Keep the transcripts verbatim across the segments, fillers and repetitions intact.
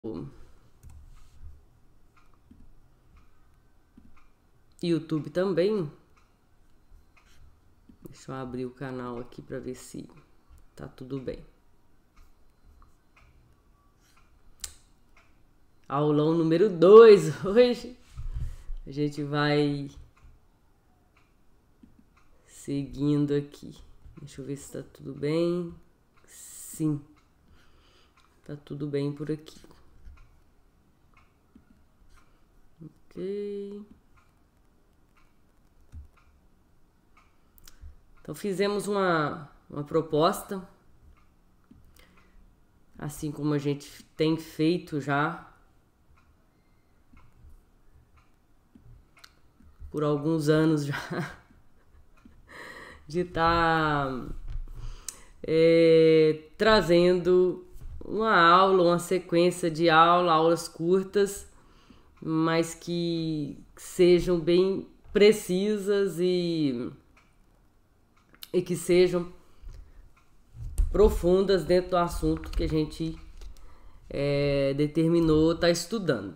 YouTube também. Deixa eu abrir o canal aqui para ver se tá tudo bem. Aulão número dois hoje. A gente vai seguindo aqui. Deixa eu ver se tá tudo bem. Sim. Tá tudo bem por aqui. Ok. Então fizemos uma, uma proposta, assim como a gente tem feito já por alguns anos já, de estar tá, é, trazendo uma aula, uma sequência de aula, aulas curtas, mas que sejam bem precisas e e que sejam profundas dentro do assunto que a gente é, determinou estar tá estudando.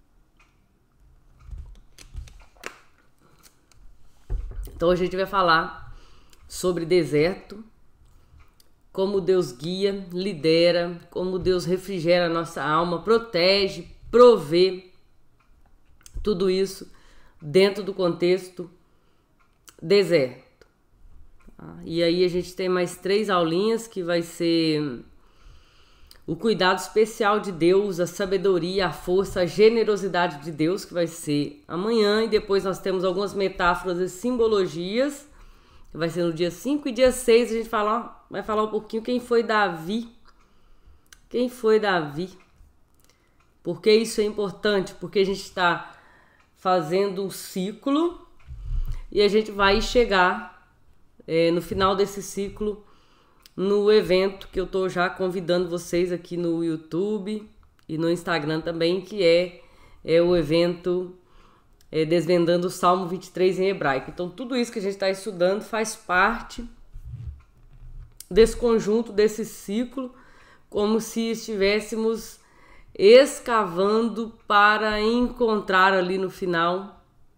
Então a gente vai falar sobre deserto, como Deus guia, lidera, como Deus refrigera a nossa alma, protege, provê, tudo isso dentro do contexto deserto. E aí a gente tem mais três aulinhas que vai ser o cuidado especial de Deus, a sabedoria, a força, a generosidade de Deus, que vai ser amanhã. E depois nós temos algumas metáforas e simbologias, que vai ser no dia cinco e dia seis. A gente fala, vai falar um pouquinho quem foi Davi. Quem foi Davi? Por que isso é importante? Porque a gente está fazendo um ciclo e a gente vai chegar É, no final desse ciclo, no evento que eu tô já convidando vocês aqui no YouTube e no Instagram também, que é, é o evento é, Desvendando o Salmo vinte e três em hebraico. Então tudo isso que a gente está estudando faz parte desse conjunto, desse ciclo, como se estivéssemos escavando para encontrar ali no final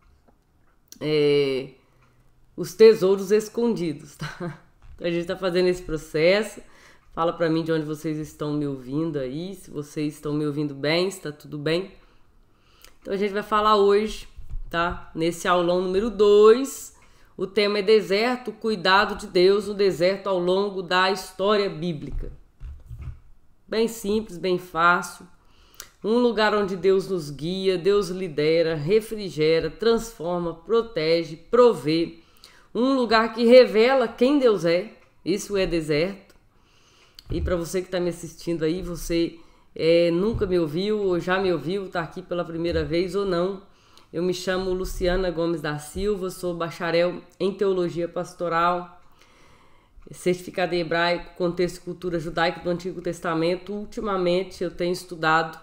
é, os tesouros escondidos, tá? Então a gente tá fazendo esse processo. Fala pra mim de onde vocês estão me ouvindo aí, se vocês estão me ouvindo bem, se tá tudo bem. Então a gente vai falar hoje, tá? Nesse aulão número dois, o tema é deserto, cuidado de Deus no deserto ao longo da história bíblica. Bem simples, bem fácil. Um lugar onde Deus nos guia, Deus lidera, refrigera, transforma, protege, provê. Um lugar que revela quem Deus é, isso é deserto. E para você que está me assistindo aí, você é, nunca me ouviu ou já me ouviu, está aqui pela primeira vez ou não, eu me chamo Luciana Gomes da Silva, sou bacharel em Teologia Pastoral, certificada em Hebraico, Contexto e Cultura Judaica do Antigo Testamento. Ultimamente eu tenho estudado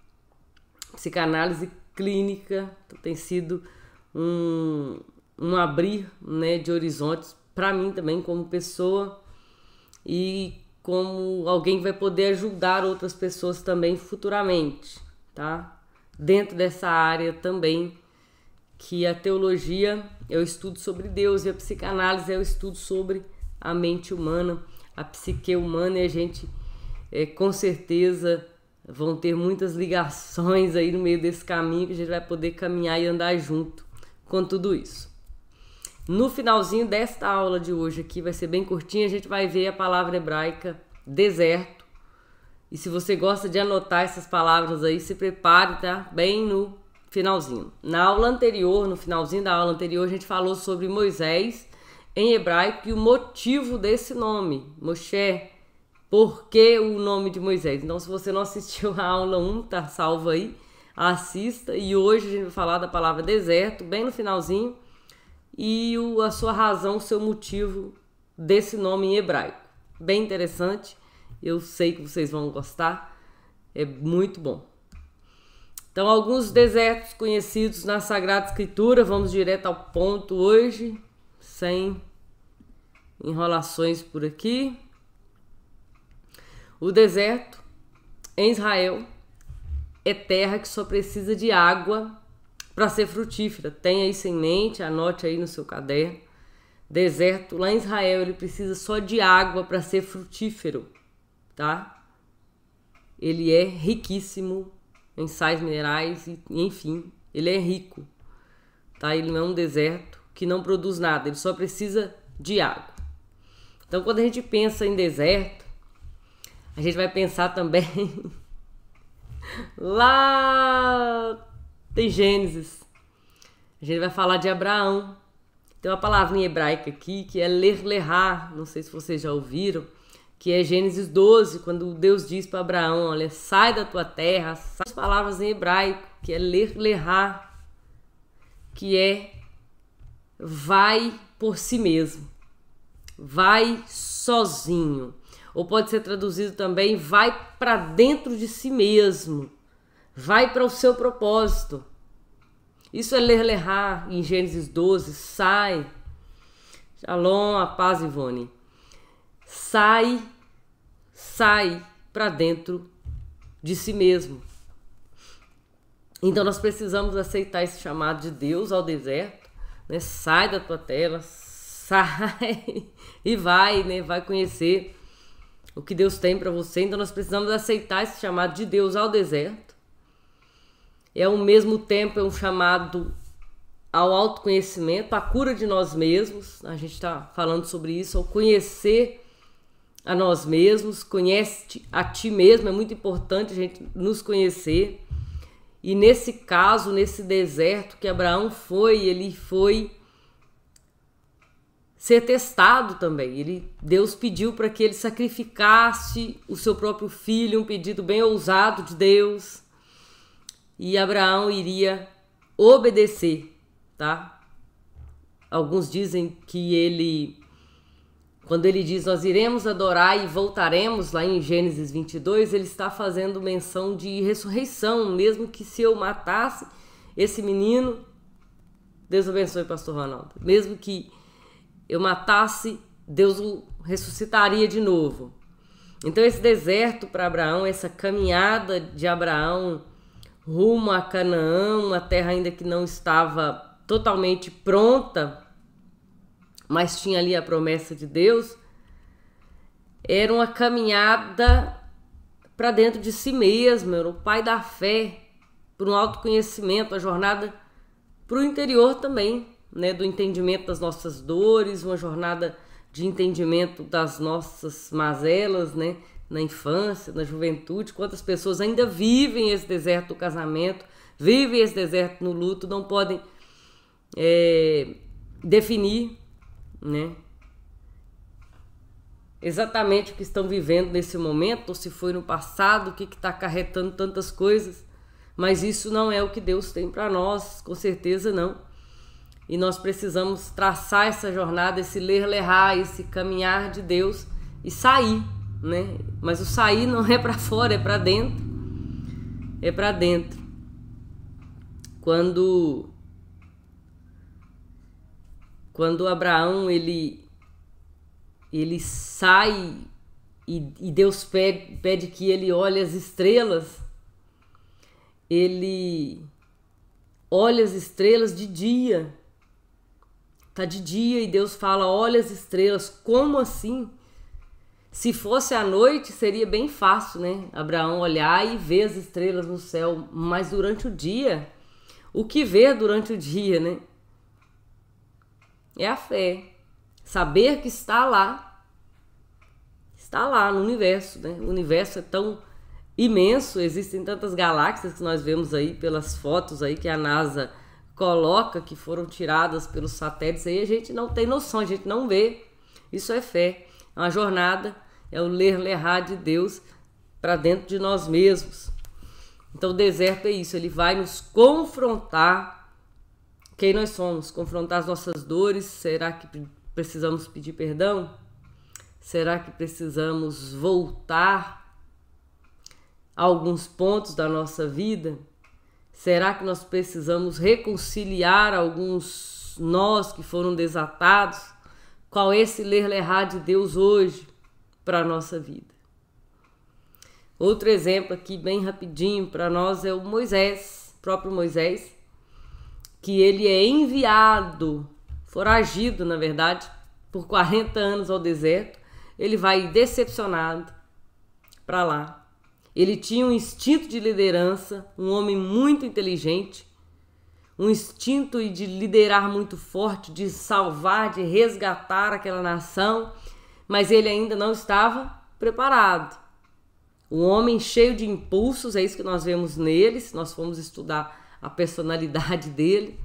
psicanálise clínica, então tem sido um... um abrir, né, de horizontes para mim também como pessoa e como alguém que vai poder ajudar outras pessoas também futuramente, tá? Dentro dessa área também, que a teologia é o estudo sobre Deus e a psicanálise é o estudo sobre a mente humana, a psique humana, e a gente é, com certeza vão ter muitas ligações aí no meio desse caminho que a gente vai poder caminhar e andar junto com tudo isso. No finalzinho desta aula de hoje aqui, vai ser bem curtinha, a gente vai ver a palavra hebraica deserto. E se você gosta de anotar essas palavras aí, se prepare, tá? Bem no finalzinho. Na aula anterior, no finalzinho da aula anterior, a gente falou sobre Moisés em hebraico e o motivo desse nome, Moshe. Por que o nome de Moisés? Então, se você não assistiu a aula um, tá salvo aí, assista. E hoje a gente vai falar da palavra deserto, bem no finalzinho. E o, a sua razão, o seu motivo desse nome em hebraico. Bem interessante, eu sei que vocês vão gostar, é muito bom. Então, alguns desertos conhecidos na Sagrada Escritura, vamos direto ao ponto hoje, sem enrolações por aqui. O deserto em Israel é terra que só precisa de água para ser frutífera. Tenha isso em mente, anote aí no seu caderno. Deserto, lá em Israel, ele precisa só de água para ser frutífero, tá? Ele é riquíssimo em sais minerais e, enfim, ele é rico, tá? Ele não é um deserto que não produz nada, ele só precisa de água. Então, quando a gente pensa em deserto, a gente vai pensar também lá tem Gênesis. A gente vai falar de Abraão. Tem uma palavrinha hebraica aqui que é ler lerá, não sei se vocês já ouviram, que é Gênesis doze, quando Deus diz para Abraão, olha, sai da tua terra, sai. As palavras em hebraico, que é ler lerá, que é vai por si mesmo, vai sozinho. Ou pode ser traduzido também, vai para dentro de si mesmo, vai para o seu propósito. Isso é ler lerá em Gênesis doze, sai. Shalom, a paz, Ivone. Sai, sai para dentro de si mesmo. Então nós precisamos aceitar esse chamado de Deus ao deserto, né? Sai da tua terra, sai e vai, né? Vai conhecer o que Deus tem para você. Então nós precisamos aceitar esse chamado de Deus ao deserto. É ao mesmo tempo é um chamado ao autoconhecimento, à cura de nós mesmos. A gente está falando sobre isso, ao conhecer a nós mesmos, conhece a ti mesmo, é muito importante a gente nos conhecer. E nesse caso, nesse deserto que Abraão foi, ele foi ser testado também. Ele, Deus pediu para que ele sacrificasse o seu próprio filho, um pedido bem ousado de Deus. E Abraão iria obedecer, tá? Alguns dizem que ele, quando ele diz, nós iremos adorar e voltaremos, lá em Gênesis vinte e dois, ele está fazendo menção de ressurreição, mesmo que se eu matasse esse menino, Deus abençoe, pastor Ronaldo, mesmo que eu matasse, Deus o ressuscitaria de novo. Então esse deserto para Abraão, essa caminhada de Abraão rumo a Canaã, uma terra ainda que não estava totalmente pronta, mas tinha ali a promessa de Deus, era uma caminhada para dentro de si mesmo, era o pai da fé, para um autoconhecimento, a jornada para o interior também, né, do entendimento das nossas dores, uma jornada de entendimento das nossas mazelas, né, na infância, na juventude. Quantas pessoas ainda vivem esse deserto do casamento, vivem esse deserto no luto, não podem é, definir, né, exatamente o que estão vivendo nesse momento, ou se foi no passado, o que está acarretando tantas coisas, mas isso não é o que Deus tem para nós, com certeza não. E nós precisamos traçar essa jornada, esse ler lerá, esse caminhar de Deus e sair, né? Mas o sair não é para fora, é para dentro. É para dentro. Quando quando Abraão ele ele sai e, e Deus pede, pede que ele olhe as estrelas, ele olha as estrelas de dia. Tá de dia e Deus fala, olha as estrelas. Como assim? Se fosse à noite, seria bem fácil, né? Abraão olhar e ver as estrelas no céu. Mas durante o dia, o que ver durante o dia, né? É a fé. Saber que está lá. Está lá no universo, né? O universo é tão imenso, existem tantas galáxias que nós vemos aí pelas fotos aí que a NASA coloca, que foram tiradas pelos satélites, aí a gente não tem noção, a gente não vê. Isso é fé, é uma jornada, é o ler lerá de Deus para dentro de nós mesmos. Então o deserto é isso, ele vai nos confrontar quem nós somos, confrontar as nossas dores. Será que precisamos pedir perdão? Será que precisamos voltar a alguns pontos da nossa vida? Será que nós precisamos reconciliar alguns nós que foram desatados? Qual é esse ler lerá de Deus hoje para a nossa vida? Outro exemplo aqui, bem rapidinho, para nós é o Moisés, próprio Moisés, que ele é enviado, foragido, na verdade, por quarenta anos ao deserto. Ele vai decepcionado para lá. Ele tinha um instinto de liderança, um homem muito inteligente, um instinto de liderar muito forte, de salvar, de resgatar aquela nação, mas ele ainda não estava preparado. Um homem cheio de impulsos, é isso que nós vemos nele, se nós formos estudar a personalidade dele.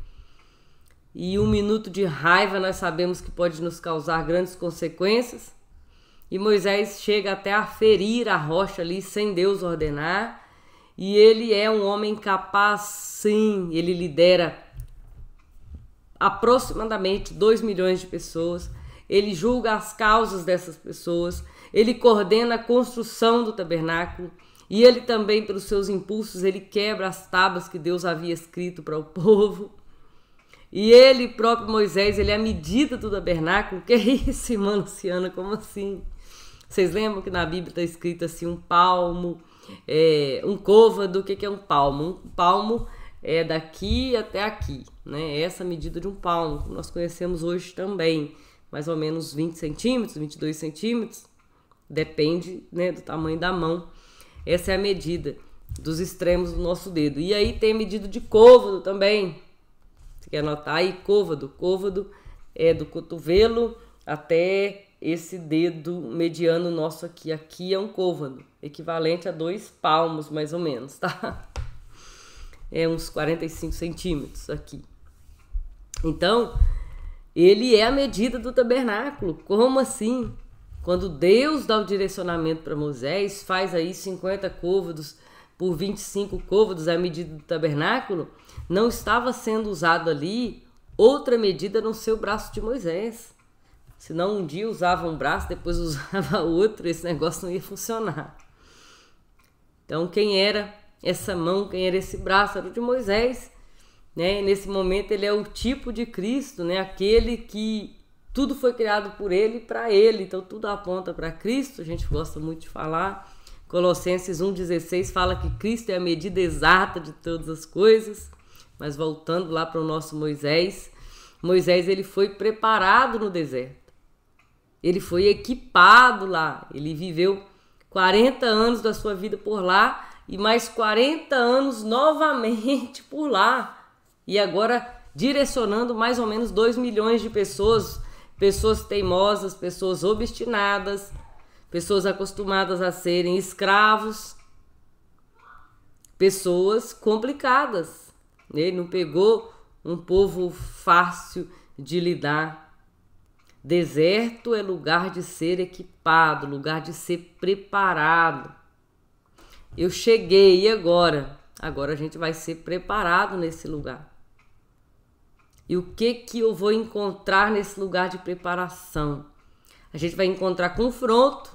E um minuto de raiva nós sabemos que pode nos causar grandes consequências. E Moisés chega até a ferir a rocha ali sem Deus ordenar. E ele é um homem capaz, sim, ele lidera aproximadamente dois milhões de pessoas. Ele julga as causas dessas pessoas. Ele coordena a construção do tabernáculo e ele também, pelos seus impulsos, ele quebra as tábuas que Deus havia escrito para o povo. E ele, próprio Moisés, ele é a medida do tabernáculo. Que é isso, irmã Luciana? Como assim? Vocês lembram que na Bíblia está escrito assim, um palmo, é, um côvado? O que, que é um palmo? Um palmo é daqui até aqui, né? Essa medida de um palmo, que nós conhecemos hoje também. Mais ou menos vinte centímetros, vinte e dois centímetros. Depende, né, do tamanho da mão. Essa é a medida dos extremos do nosso dedo. E aí tem a medida de côvado também. Você quer anotar aí? Côvado. Côvado é do cotovelo até esse dedo mediano nosso aqui. Aqui é um côvado, equivalente a dois palmos, mais ou menos, tá? É uns quarenta e cinco centímetros aqui. Então, ele é a medida do tabernáculo. Como assim? Quando Deus dá o direcionamento para Moisés, faz aí cinquenta côvados por vinte e cinco côvados, a medida do tabernáculo, não estava sendo usado ali outra medida a não ser o braço de Moisés. Senão um dia usava um braço, depois usava outro, esse negócio não ia funcionar. Então quem era essa mão, quem era esse braço? Era o de Moisés, né? E nesse momento ele é o tipo de Cristo, né? Aquele que tudo foi criado por ele e para ele, então tudo aponta para Cristo, a gente gosta muito de falar. Colossenses um dezesseis fala que Cristo é a medida exata de todas as coisas. Mas voltando lá para o nosso Moisés, Moisés ele foi preparado no deserto. Ele foi equipado lá, ele viveu quarenta anos da sua vida por lá e mais quarenta anos novamente por lá. E agora direcionando mais ou menos dois milhões de pessoas, pessoas teimosas, pessoas obstinadas, pessoas acostumadas a serem escravos, pessoas complicadas. Ele não pegou um povo fácil de lidar. Deserto é lugar de ser equipado, lugar de ser preparado. Eu cheguei, e agora? Agora a gente vai ser preparado nesse lugar. E o que que eu vou encontrar nesse lugar de preparação? A gente vai encontrar confronto.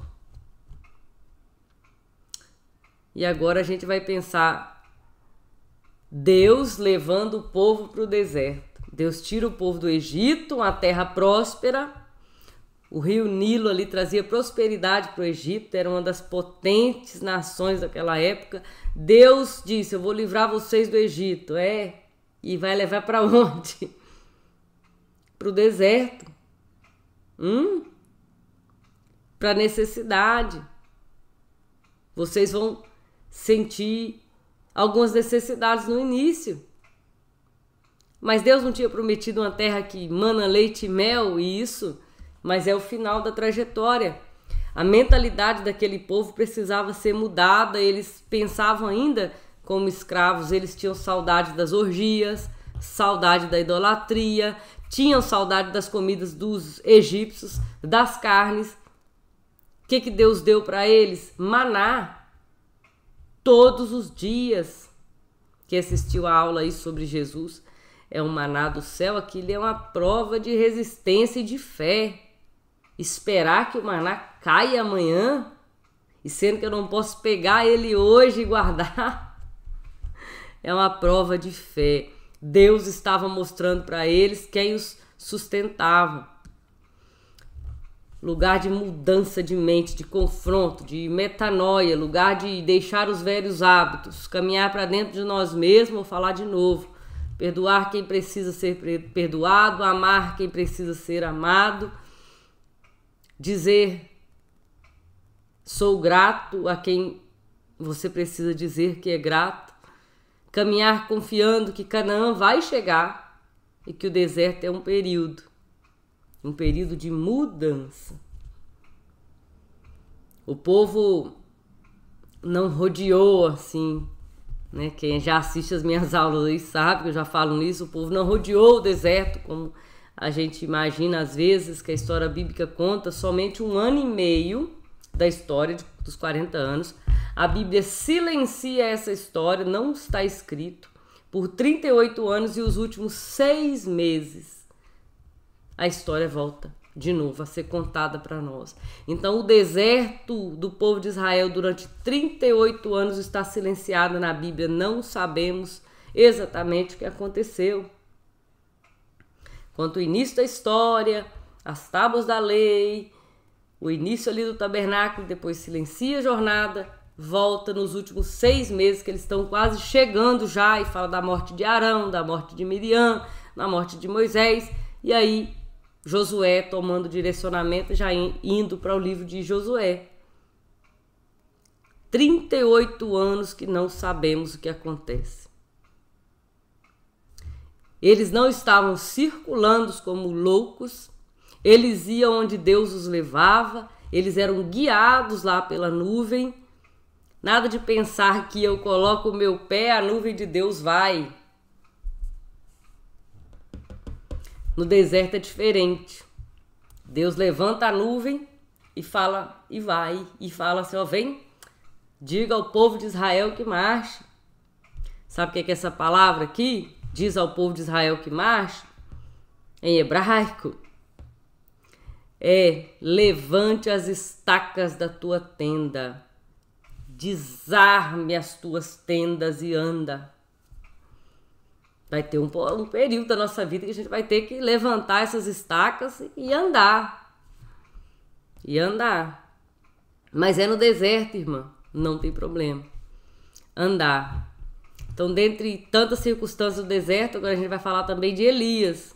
E agora a gente vai pensar Deus levando o povo para o deserto. Deus tira o povo do Egito, uma terra próspera. O rio Nilo ali trazia prosperidade para o Egito, era uma das potentes nações daquela época. Deus disse, eu vou livrar vocês do Egito. É, e vai levar para onde? Para o deserto. Hum? Para necessidade. Vocês vão sentir algumas necessidades no início. Mas Deus não tinha prometido uma terra que mana leite e mel, e isso, mas é o final da trajetória. A mentalidade daquele povo precisava ser mudada, eles pensavam ainda como escravos, eles tinham saudade das orgias, saudade da idolatria, tinham saudade das comidas dos egípcios, das carnes. O que que Deus deu para eles? Maná. Todos os dias. Que assistiu a aula aí sobre Jesus, é um maná do céu, aquilo é uma prova de resistência e de fé. Esperar que o maná caia amanhã, e sendo que eu não posso pegar ele hoje e guardar, é uma prova de fé. Deus estava mostrando para eles quem os sustentava. lugar de mudança de mente, de confronto, de metanoia, lugar de deixar os velhos hábitos, caminhar para dentro de nós mesmos, vou falar de novo, perdoar quem precisa ser perdoado, amar quem precisa ser amado, dizer sou grato a quem você precisa dizer que é grato, caminhar confiando que Canaã vai chegar e que o deserto é um período, um período de mudança. O povo não rodeou assim, né? Quem já assiste as minhas aulas aí sabe que eu já falo nisso. O povo não rodeou o deserto como a gente imagina às vezes, que a história bíblica conta somente um ano e meio da história dos quarenta anos. A Bíblia silencia essa história, não está escrito, por trinta e oito anos, e os últimos seis meses a história volta de novo a ser contada para nós. Então o deserto do povo de Israel durante trinta e oito anos está silenciado na Bíblia. Não sabemos exatamente o que aconteceu. Quanto ao início da história, as tábuas da lei, o início ali do tabernáculo, depois silencia a jornada, volta nos últimos seis meses, que eles estão quase chegando já, e fala da morte de Arão, da morte de Miriam, da morte de Moisés, e aí Josué tomando direcionamento, já indo para o livro de Josué. trinta e oito anos que não sabemos o que acontece. Eles não estavam circulando como loucos, eles iam onde Deus os levava, eles eram guiados lá pela nuvem. Nada de pensar que eu coloco o meu pé, a nuvem de Deus vai. No deserto é diferente. Deus levanta a nuvem e fala, e vai, e fala assim, ó, vem, diga ao povo de Israel que marche. Sabe o que é, que é essa palavra aqui? Diz ao povo de Israel que marche. Em hebraico, é levante as estacas da tua tenda, desarme as tuas tendas e anda. Vai ter um, um período da nossa vida que a gente vai ter que levantar essas estacas e andar. E andar. Mas é no deserto, irmã. Não tem problema. Andar. Então, dentre tantas circunstâncias do deserto, agora a gente vai falar também de Elias.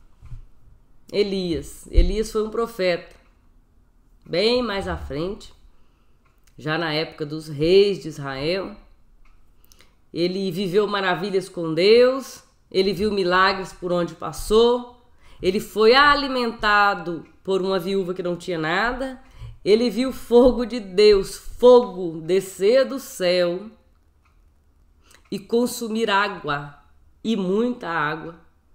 Elias. Elias foi um profeta. Bem mais à frente. Já na época dos reis de Israel. Ele viveu maravilhas com Deus, ele viu milagres por onde passou, ele foi alimentado por uma viúva que não tinha nada, ele viu fogo de Deus, fogo descer do céu e consumir água, e muita água.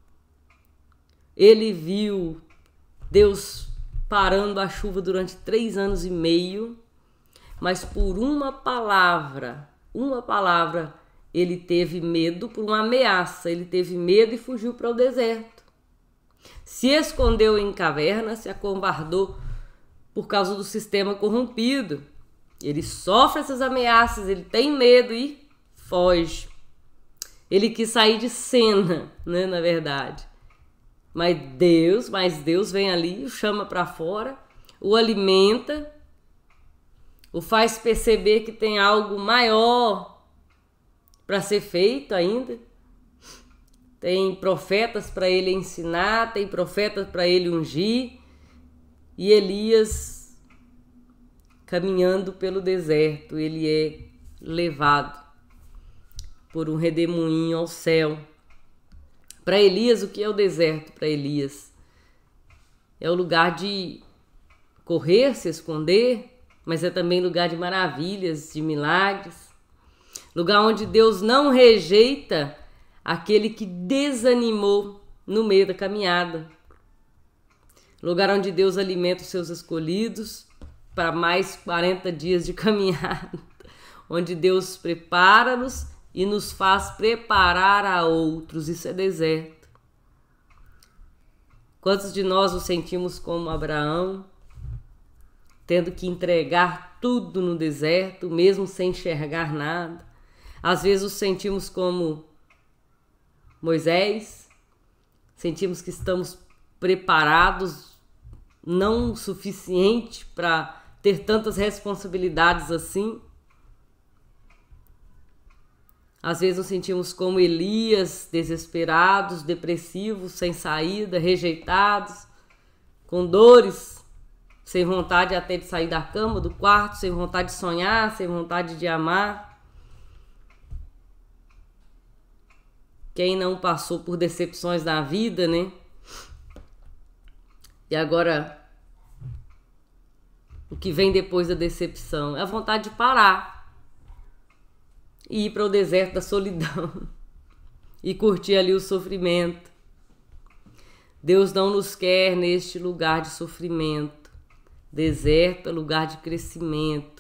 Ele viu Deus parando a chuva durante três anos e meio, mas por uma palavra, uma palavra, ele teve medo por uma ameaça, ele teve medo e fugiu para o deserto. Se escondeu em caverna, se acovardou por causa do sistema corrompido. Ele sofre essas ameaças, ele tem medo e foge. Ele quis sair de cena, né, na verdade. Mas Deus, mas Deus vem ali, o chama para fora, o alimenta, o faz perceber que tem algo maior para ser feito ainda. Tem profetas para ele ensinar, tem profetas para ele ungir. E Elias, caminhando pelo deserto, ele é levado por um redemoinho ao céu. Para Elias, o que é o deserto para Elias? É o lugar de correr, se esconder, mas é também lugar de maravilhas, de milagres. Lugar onde Deus não rejeita aquele que desanimou no meio da caminhada. Lugar onde Deus alimenta os seus escolhidos para mais quarenta dias de caminhada. Onde Deus prepara-nos e nos faz preparar a outros. Isso é deserto. Quantos de nós nos sentimos como Abraão, tendo que entregar tudo no deserto, mesmo sem enxergar nada? Às vezes nos sentimos como Moisés, sentimos que estamos preparados não o suficiente para ter tantas responsabilidades assim. Às vezes nos sentimos como Elias, desesperados, depressivos, sem saída, rejeitados, com dores, sem vontade até de sair da cama, do quarto, sem vontade de sonhar, sem vontade de amar. Quem não passou por decepções na vida, né? E agora, o que vem depois da decepção é a vontade de parar e ir para o deserto da solidão e curtir ali o sofrimento. Deus não nos quer neste lugar de sofrimento. Deserto é lugar de crescimento.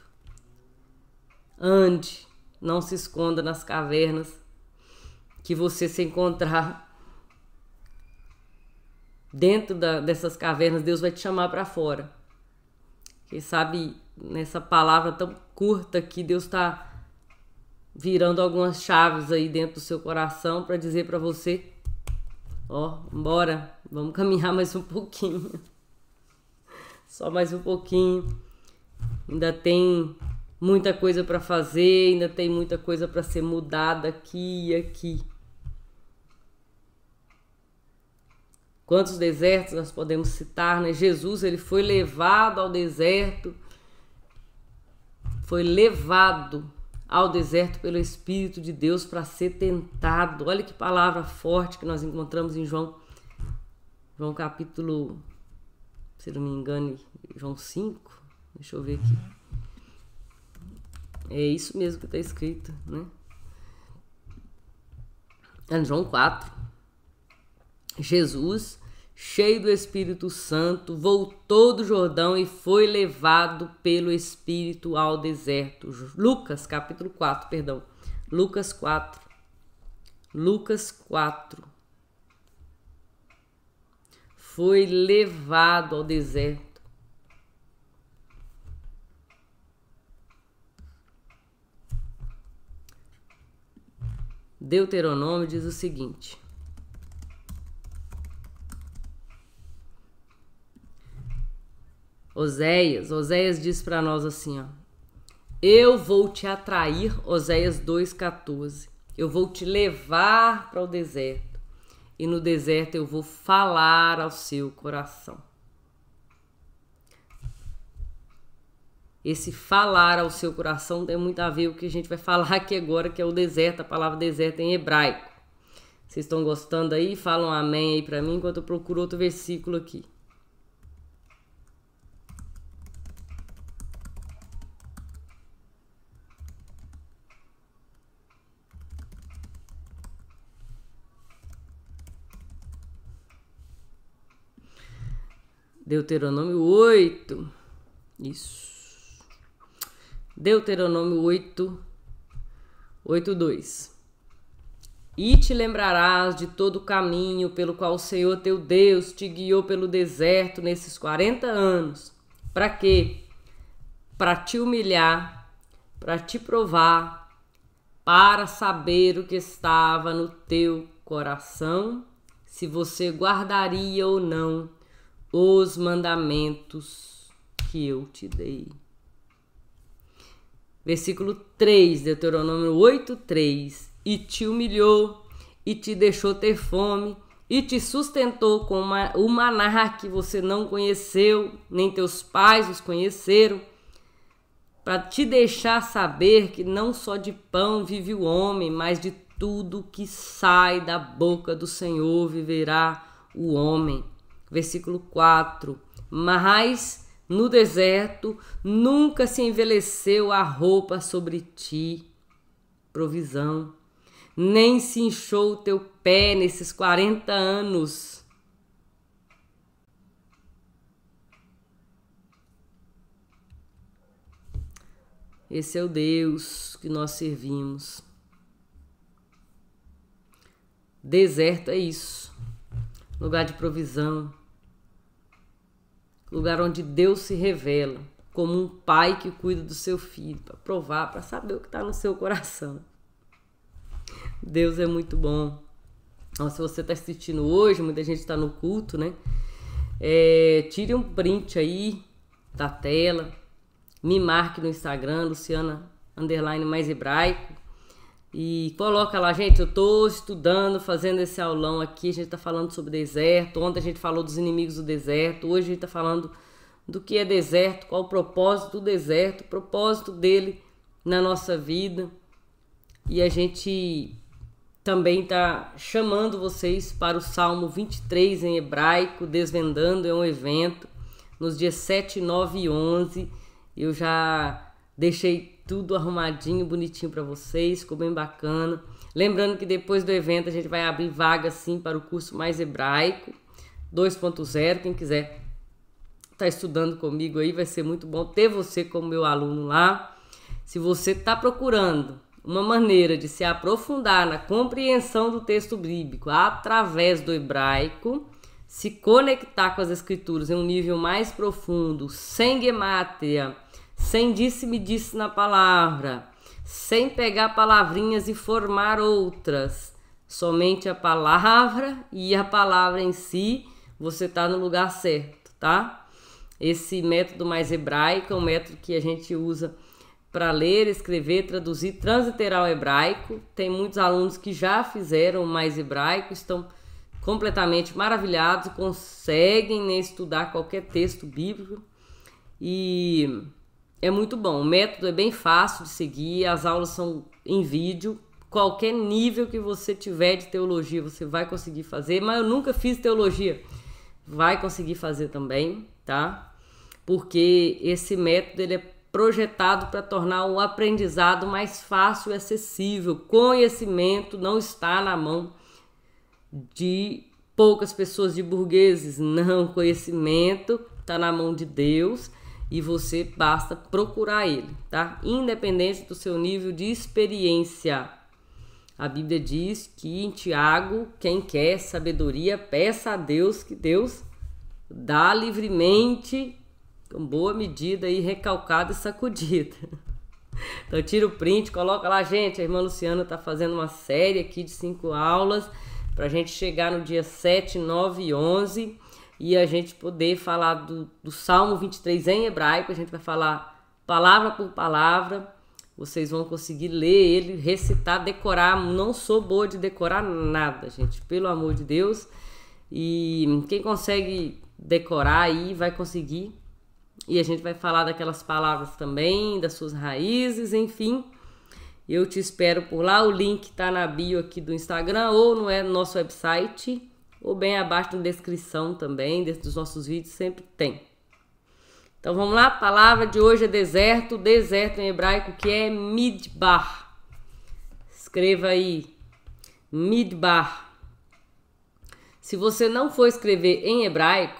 Ande, não se esconda nas cavernas, que você se encontrar dentro da, dessas cavernas, Deus vai te chamar para fora. Quem sabe nessa palavra tão curta que Deus está virando algumas chaves aí dentro do seu coração para dizer para você, ó, bora, vamos caminhar mais um pouquinho. Só mais um pouquinho. Ainda tem muita coisa para fazer, ainda tem muita coisa para ser mudada aqui e aqui. Quantos desertos nós podemos citar, né? Jesus, ele foi levado ao deserto, foi levado ao deserto pelo Espírito de Deus para ser tentado. Olha que palavra forte que nós encontramos em João, João capítulo, se não me engano, João cinco. Deixa eu ver aqui. É isso mesmo que está escrito, né? É João quatro. Jesus, cheio do Espírito Santo, voltou do Jordão e foi levado pelo Espírito ao deserto. Lucas, capítulo quatro, perdão. Lucas quatro. Lucas quatro. Foi levado ao deserto. Deuteronômio diz o seguinte: Oséias, Oséias diz para nós assim, ó: eu vou te atrair, Oséias dois, quatorze. Eu vou te levar para o deserto, e no deserto eu vou falar ao seu coração. Esse falar ao seu coração tem muito a ver com o que a gente vai falar aqui agora, que é o deserto, a palavra deserto em hebraico. Vocês estão gostando aí? Falam amém aí para mim, enquanto eu procuro outro versículo aqui. Deuteronômio oito. Isso. Deuteronômio oito, oito, dois. E te lembrarás de todo o caminho pelo qual o Senhor teu Deus te guiou pelo deserto nesses quarenta anos. Para quê? Para te humilhar, para te provar, para saber o que estava no teu coração, se você guardaria ou não os mandamentos que eu te dei. Versículo três, Deuteronômio oito, três. E te humilhou, e te deixou ter fome, e te sustentou com uma, o maná que você não conheceu, nem teus pais os conheceram, para te deixar saber que não só de pão vive o homem, mas de tudo que sai da boca do Senhor viverá o homem. Versículo quatro. Mas no deserto nunca se envelheceu a roupa sobre ti, provisão, nem se inchou o teu pé nesses quarenta anos. Esse é o Deus que nós servimos. Deserto é isso, lugar de provisão, lugar onde Deus se revela como um pai que cuida do seu filho, para provar, para saber o que está no seu coração. Deus é muito bom. Então, se você está assistindo hoje, muita gente está no culto, né? É, tire um print aí da tela, me marque no Instagram, Luciana underline mais hebraico, e coloca lá, gente, eu tô estudando, fazendo esse aulão aqui, a gente tá falando sobre deserto, ontem a gente falou dos inimigos do deserto, hoje a gente tá falando do que é deserto, qual o propósito do deserto, o propósito dele na nossa vida, e a gente também está chamando vocês para o Salmo vinte e três em hebraico, Desvendando, é um evento, nos dias sete, nove e onze. Eu já deixei tudo arrumadinho, bonitinho para vocês, ficou bem bacana. Lembrando que depois do evento a gente vai abrir vaga sim para o curso Mais Hebraico dois ponto zero. Quem quiser estar estudando comigo aí, vai ser muito bom ter você como meu aluno lá. Se você está procurando uma maneira de se aprofundar na compreensão do texto bíblico através do hebraico, se conectar com as escrituras em um nível mais profundo, sem gemátria, sem disse-me-disse na palavra, sem pegar palavrinhas e formar outras, somente a palavra e a palavra em si, você está no lugar certo, tá? Esse método mais hebraico é um método que a gente usa para ler, escrever, traduzir, transliterar o hebraico. Tem muitos alunos que já fizeram mais hebraico, estão completamente maravilhados, conseguem, né, estudar qualquer texto bíblico e é muito bom. O método é bem fácil de seguir, as aulas são em vídeo, qualquer nível que você tiver de teologia você vai conseguir fazer, mas eu nunca fiz teologia, vai conseguir fazer também, tá? Porque esse método ele é projetado para tornar o aprendizado mais fácil e acessível. Conhecimento não está na mão de poucas pessoas, de burgueses, não. Conhecimento está na mão de Deus e você basta procurar ele, tá? Independente do seu nível de experiência. A Bíblia diz que em Tiago, quem quer sabedoria, peça a Deus, que Deus dá livremente, com boa medida e recalcada e sacudida. Então tira o print, coloca lá, gente, a irmã Luciana está fazendo uma série aqui de cinco aulas para a gente chegar no dia sete, nove e onze e a gente poder falar do, do Salmo vinte e três em hebraico. A gente vai falar palavra por palavra, vocês vão conseguir ler ele, recitar, decorar. Não sou boa de decorar nada, gente, pelo amor de Deus. E quem consegue decorar aí vai conseguir. E a gente vai falar daquelas palavras também, das suas raízes, enfim. Eu te espero por lá. O link tá na bio aqui do Instagram ou no nosso website, ou bem abaixo na descrição também, dos nossos vídeos, sempre tem. Então vamos lá, a palavra de hoje é deserto, deserto em hebraico, que é midbar. Escreva aí, midbar. Se você não for escrever em hebraico,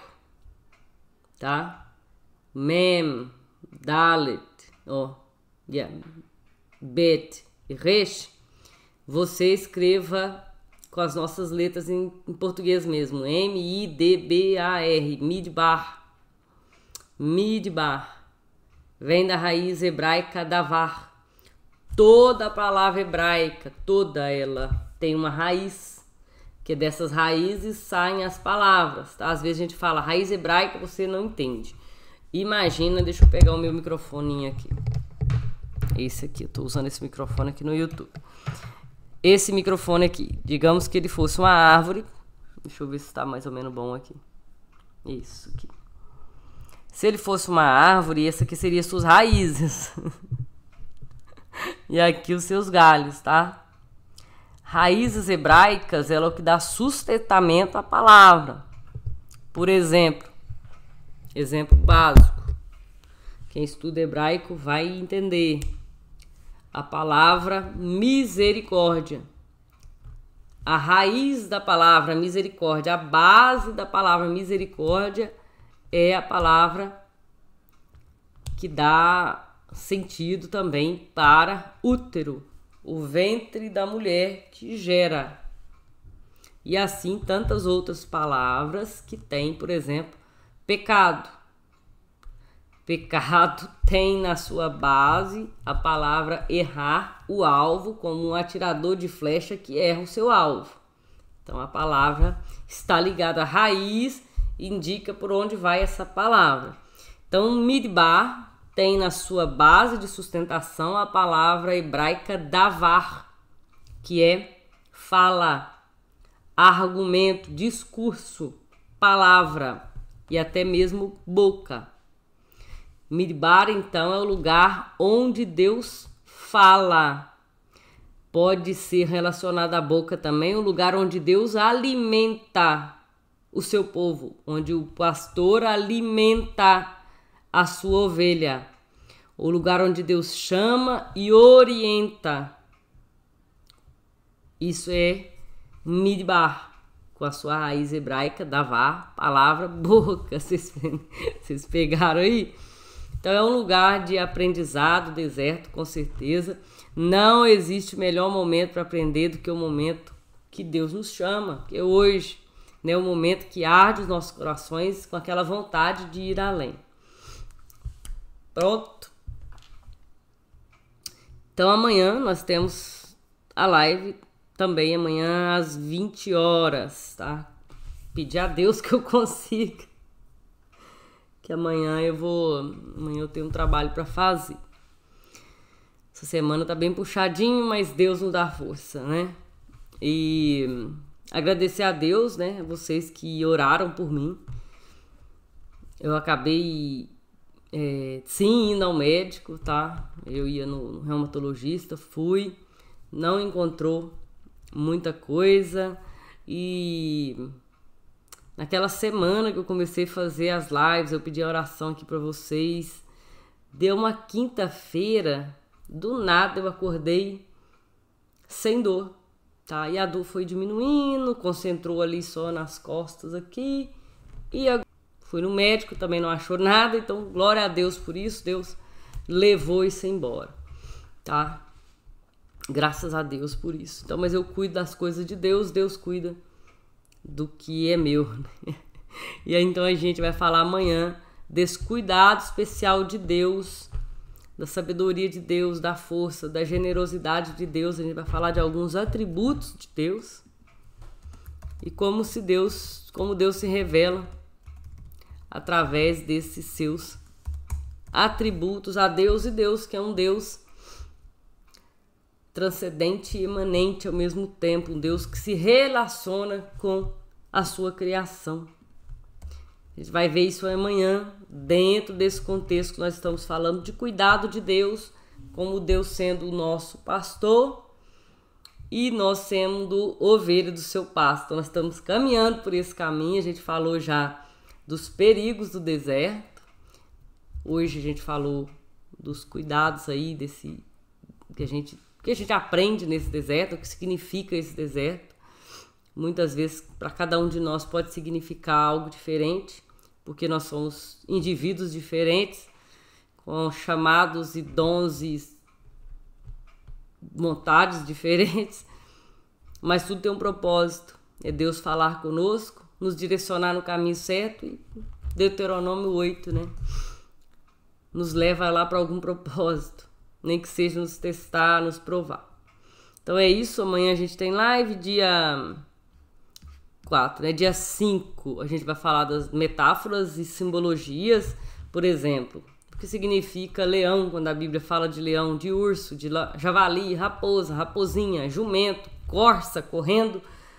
tá? Mem, Dalet, ó, yeah, Bet e Resh, você escreva com as nossas letras em, em português mesmo. M I D B A R, midbar. Midbar. Vem da raiz hebraica davar. Toda a palavra hebraica, toda ela tem uma raiz, que dessas raízes saem as palavras, tá? Às vezes a gente fala raiz hebraica, você não entende. Imagina, deixa eu pegar o meu microfoninho aqui. Esse aqui, eu tô usando esse microfone aqui no YouTube. Esse microfone aqui, digamos que ele fosse uma árvore. Deixa eu ver se tá mais ou menos bom aqui. Isso aqui. Se ele fosse uma árvore, essa aqui seria suas raízes. E aqui os seus galhos, tá? Raízes hebraicas, ela é o que dá sustentamento à palavra. Por exemplo, exemplo básico. Quem estuda hebraico vai entender. A palavra misericórdia. A raiz da palavra misericórdia, a base da palavra misericórdia é a palavra que dá sentido também para útero, o ventre da mulher que gera. E assim tantas outras palavras que tem, por exemplo, pecado. Pecado tem na sua base a palavra errar o alvo, como um atirador de flecha que erra o seu alvo. Então a palavra está ligada à raiz indica por onde vai essa palavra. Então, midbar tem na sua base de sustentação a palavra hebraica davar, que é fala, argumento, discurso, palavra e até mesmo boca. Midbar, então, é o lugar onde Deus fala. Pode ser relacionado à boca também, o lugar onde Deus alimenta o seu povo, onde o pastor alimenta a sua ovelha. O lugar onde Deus chama e orienta. Isso é midbar, com a sua raiz hebraica, davar, palavra, boca. Vocês, vocês pegaram aí? Então é um lugar de aprendizado, deserto, com certeza. Não existe melhor momento para aprender do que o momento que Deus nos chama, que é hoje, né? O momento que arde os nossos corações com aquela vontade de ir além. Pronto. Então amanhã nós temos a live também, amanhã às vinte horas, tá? Pedir a Deus que eu consiga. Que amanhã eu vou... Amanhã eu tenho um trabalho para fazer. Essa semana tá bem puxadinho, mas Deus nos dá força, né? E agradecer a Deus, né? Vocês que oraram por mim. Eu acabei, é, sim, indo ao médico, tá? Eu ia no, no reumatologista, fui, não encontrou muita coisa. E naquela semana que eu comecei a fazer as lives, eu pedi a oração aqui para vocês. Deu uma quinta-feira... Do nada eu acordei sem dor, tá? E a dor foi diminuindo, concentrou ali só nas costas aqui. E eu fui no médico, também não achou nada. Então, glória a Deus por isso. Deus levou isso embora, tá? Graças a Deus por isso. Então, mas eu cuido das coisas de Deus, Deus cuida do que é meu, né? E aí, então, a gente vai falar amanhã desse cuidado especial de Deus, da sabedoria de Deus, da força, da generosidade de Deus. A gente vai falar de alguns atributos de Deus e como se Deus, como Deus se revela através desses seus atributos a Deus, e Deus que é um Deus transcendente e imanente ao mesmo tempo, um Deus que se relaciona com a sua criação. A gente vai ver isso amanhã, dentro desse contexto que nós estamos falando de cuidado de Deus, como Deus sendo o nosso pastor e nós sendo ovelha do seu pasto. Então, nós estamos caminhando por esse caminho. A gente falou já dos perigos do deserto. Hoje a gente falou dos cuidados aí desse que a gente, que a gente aprende nesse deserto, o que significa esse deserto. Muitas vezes para cada um de nós pode significar algo diferente, porque nós somos indivíduos diferentes, com chamados e dons e vontades diferentes, mas tudo tem um propósito. É Deus falar conosco, nos direcionar no caminho certo, e Deuteronômio oito, né? Nos leva lá para algum propósito, nem que seja nos testar, nos provar. Então é isso, amanhã a gente tem live, dia quatro, né? Dia cinco a gente vai falar das metáforas e simbologias. Por exemplo, o que significa leão, quando a Bíblia fala de leão, de urso, de javali, raposa, raposinha, jumento, corça correndo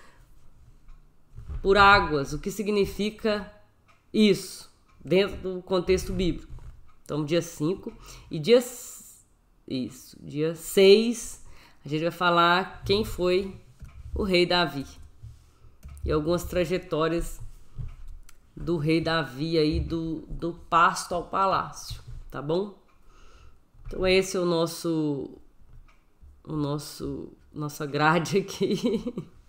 por águas. O que significa isso dentro do contexto bíblico? Então, dia cinco e dia isso, dia seis a gente vai falar quem foi o rei Davi e algumas trajetórias do rei Davi aí, do, do pasto ao palácio, tá bom? Então esse é o nosso, o nosso, nossa grade aqui.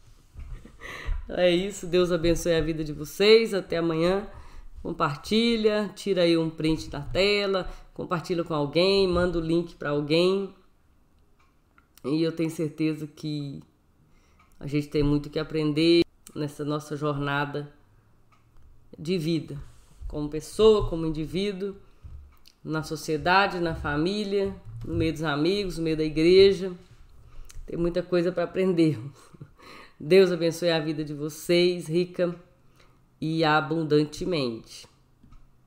É isso, Deus abençoe a vida de vocês, até amanhã. Compartilha, tira aí um print da tela, compartilha com alguém, manda o link para alguém. E eu tenho certeza que a gente tem muito que aprender nessa nossa jornada de vida, como pessoa, como indivíduo, na sociedade, na família, no meio dos amigos, no meio da igreja. Tem muita coisa para aprender. Deus abençoe a vida de vocês, rica e abundantemente.